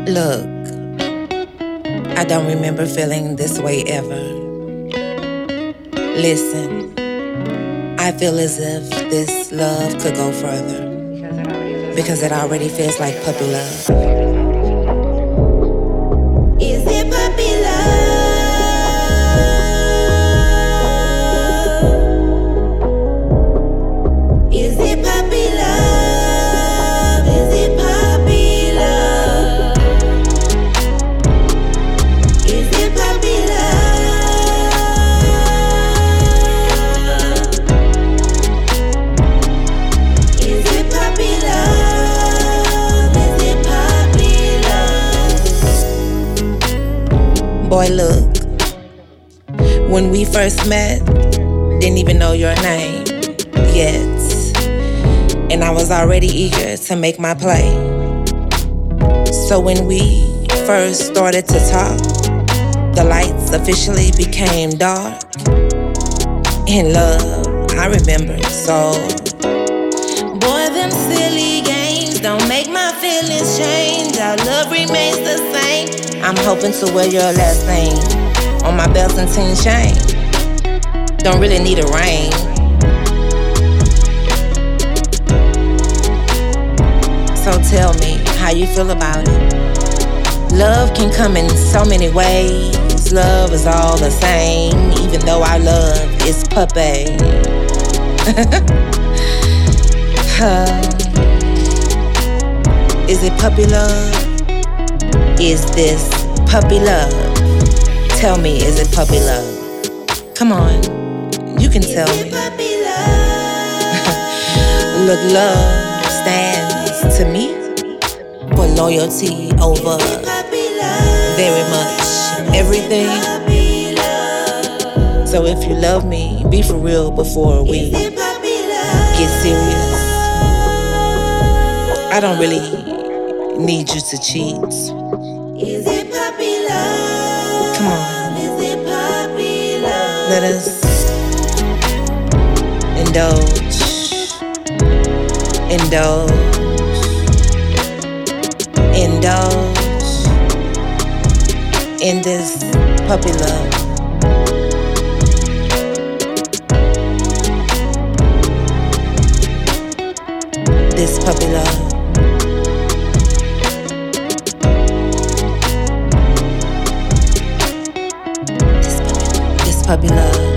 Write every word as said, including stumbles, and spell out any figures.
Look, I don't remember feeling this way ever. Listen, I feel as if this love could go further because it already feels like puppy love. Is it puppy love? Is it puppy love? Is it puppy love? Is it puppy love? Is it puppy love? Is it puppy love? Boy, look, when we first met, didn't even know your name yet. And I was already eager to make my play. So when we first started to talk, the lights officially became dark. In love, I remember so. Boy, them silly games don't make my feelings change. Our love remains the same. I'm hoping to wear your last name on my belt and chain chain. Don't really need a ring. So tell me how you feel about it. Love can come in so many ways. Love is all the same, even though our love is puppy. uh, is it puppy love? Is this puppy love? Tell me, is it puppy love? Come on, you can tell me. Look, love stands to me for loyalty over very much everything. So if you love me, be for real before we get serious. I don't really need you to cheat. Is it puppy love? Come on. Is it puppy love? Let us indulge. Indulge. Indulge in this puppy love. This puppy love. This puppy, this puppy love.